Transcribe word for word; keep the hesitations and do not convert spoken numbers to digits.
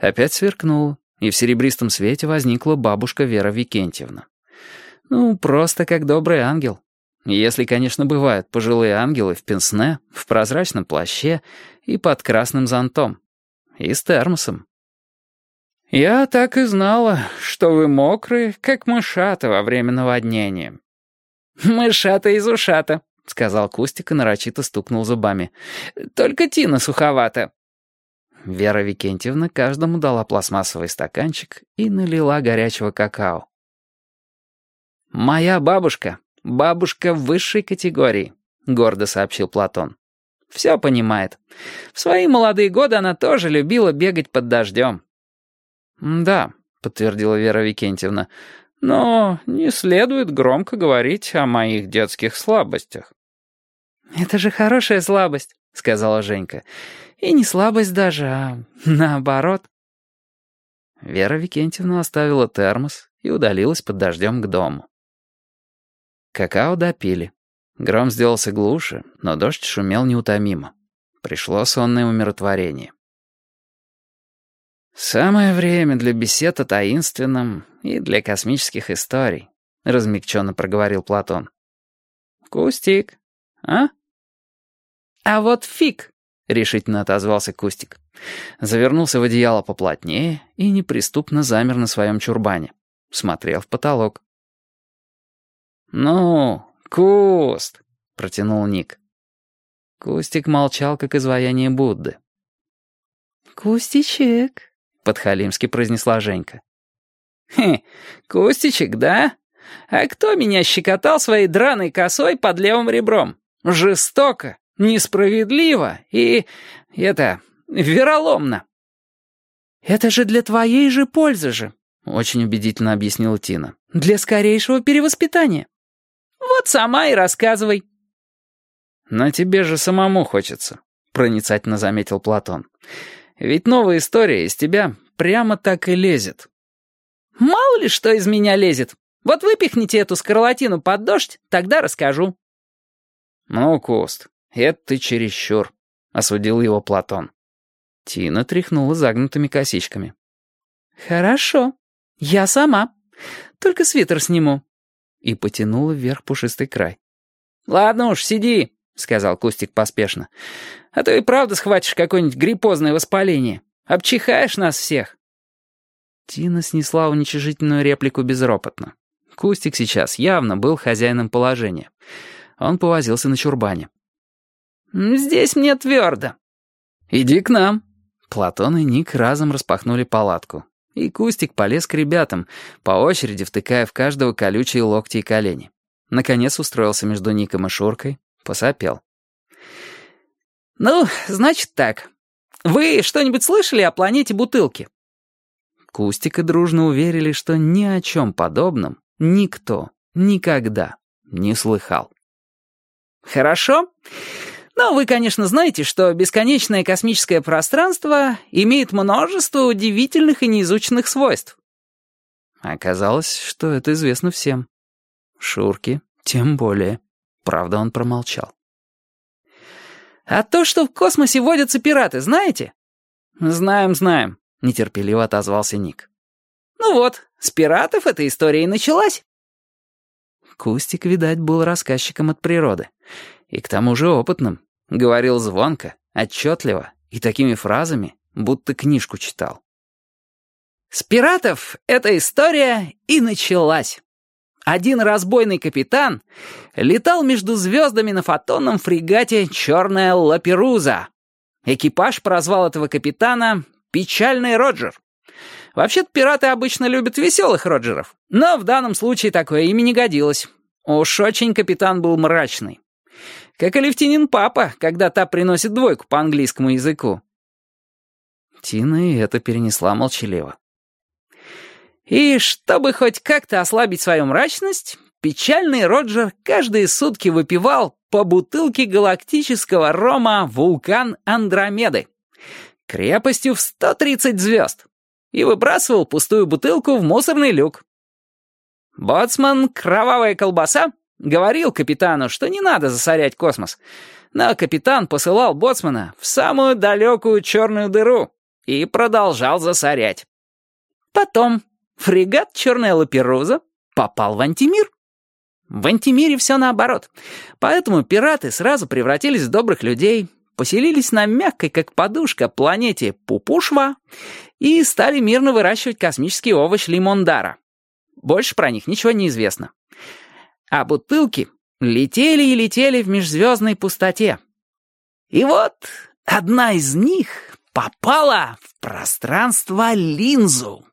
Опять сверкнуло, и в серебристом свете возникла бабушка Вера Викентьевна. Ну, просто как добрый ангел. Если, конечно, бывают пожилые ангелы в пенсне, в прозрачном плаще и под красным зонтом. И с термосом. «Я так и знала, что вы мокрые, как мышата во время наводнения». «Мышата из ушата», — сказал Кустик и нарочито стукнул зубами. «Только Тина суховата». Вера Викентьевна каждому дала пластмассовый стаканчик и налила горячего какао. «Моя бабушка, бабушка высшей категории», — гордо сообщил Платон. «Все понимает. В свои молодые годы она тоже любила бегать под дождем». «Да», — подтвердила Вера Викентьевна, «но не следует громко говорить о моих детских слабостях». «Это же хорошая слабость», — сказала Женька. «И не слабость даже, а наоборот». Вера Викентьевна оставила термос и удалилась под дождем к дому. Какао допили. Гром сделался глуше, но дождь шумел неутомимо. Пришло сонное умиротворение. «Самое время для бесед о таинственном и для космических историй», — размягченно проговорил Платон. «Кустик, а?» «А вот фиг», — решительно отозвался Кустик. Завернулся в одеяло поплотнее и неприступно замер на своем чурбане. Смотрел в потолок. «Ну, Куст», — протянул Ник. Кустик молчал, как изваяние Будды. «Кустичек», — подхалимски произнесла Женька. «Хе, Кустичек, да? А кто меня щекотал своей драной косой под левым ребром? Жестоко, несправедливо и... это... вероломно». «Это же для твоей же пользы же», — очень убедительно объяснила Тина. «Для скорейшего перевоспитания». «Вот сама и рассказывай». «Но тебе же самому хочется», — проницательно заметил Платон. «Ведь новая история из тебя прямо так и лезет». «Мало ли что из меня лезет. Вот выпихните эту скарлатину под дождь, тогда расскажу». «Ну, Куст, это ты чересчур», — осудил его Платон. Тина тряхнула загнутыми косичками. «Хорошо, я сама. Только свитер сниму». И потянула вверх пушистый край. «Ладно уж, сиди», — сказал Кустик поспешно. «А то и правда схватишь какое-нибудь гриппозное воспаление. Обчихаешь нас всех». Тина снесла уничижительную реплику безропотно. Кустик сейчас явно был хозяином положения. Он повозился на чурбане. «Здесь мне твердо». «Иди к нам». Платон и Ник разом распахнули палатку. И Кустик полез к ребятам, по очереди втыкая в каждого колючие локти и колени. Наконец устроился между Ником и Шуркой, посопел. «Ну, значит так. Вы что-нибудь слышали о планете Бутылки?» Кустик и дружно уверили, что ни о чем подобном никто никогда не слыхал. «Хорошо. Но вы, конечно, знаете, что бесконечное космическое пространство имеет множество удивительных и неизученных свойств». Оказалось, что это известно всем. Шурке тем более. Правда, он промолчал. «А то, что в космосе водятся пираты, знаете?» «Знаем, знаем», — нетерпеливо отозвался Ник. «Ну вот, с пиратов эта история и началась». Кустик, видать, был рассказчиком от природы. И к тому же опытным. Говорил звонко, отчетливо и такими фразами, будто книжку читал. «С пиратов эта история и началась. Один разбойный капитан летал между звездами на фотонном фрегате «Черная Лаперуза». Экипаж прозвал этого капитана «Печальный Роджер». Вообще-то пираты обычно любят веселых Роджеров, но в данном случае такое имя не годилось. Уж очень капитан был мрачный. Как Алевтинин папа, когда та приносит двойку по английскому языку. Тина и это перенесла молчаливо. И чтобы хоть как-то ослабить свою мрачность, печальный Роджер каждые сутки выпивал по бутылке галактического рома «Вулкан Андромеды» крепостью в сто тридцать звезд и выбрасывал пустую бутылку в мусорный люк. Боцман «Кровавая колбаса» говорил капитану, что не надо засорять космос, но капитан посылал боцмана в самую далекую черную дыру, и продолжал засорять. Потом фрегат «Черная лаперуза» попал в антимир. В антимире все наоборот. Поэтому пираты сразу превратились в добрых людей, поселились на мягкой, как подушка, планете Пупушва и стали мирно выращивать космический овощ лимондара. Больше про них ничего не известно. А бутылки летели и летели в межзвездной пустоте. И вот одна из них попала в пространство-линзу.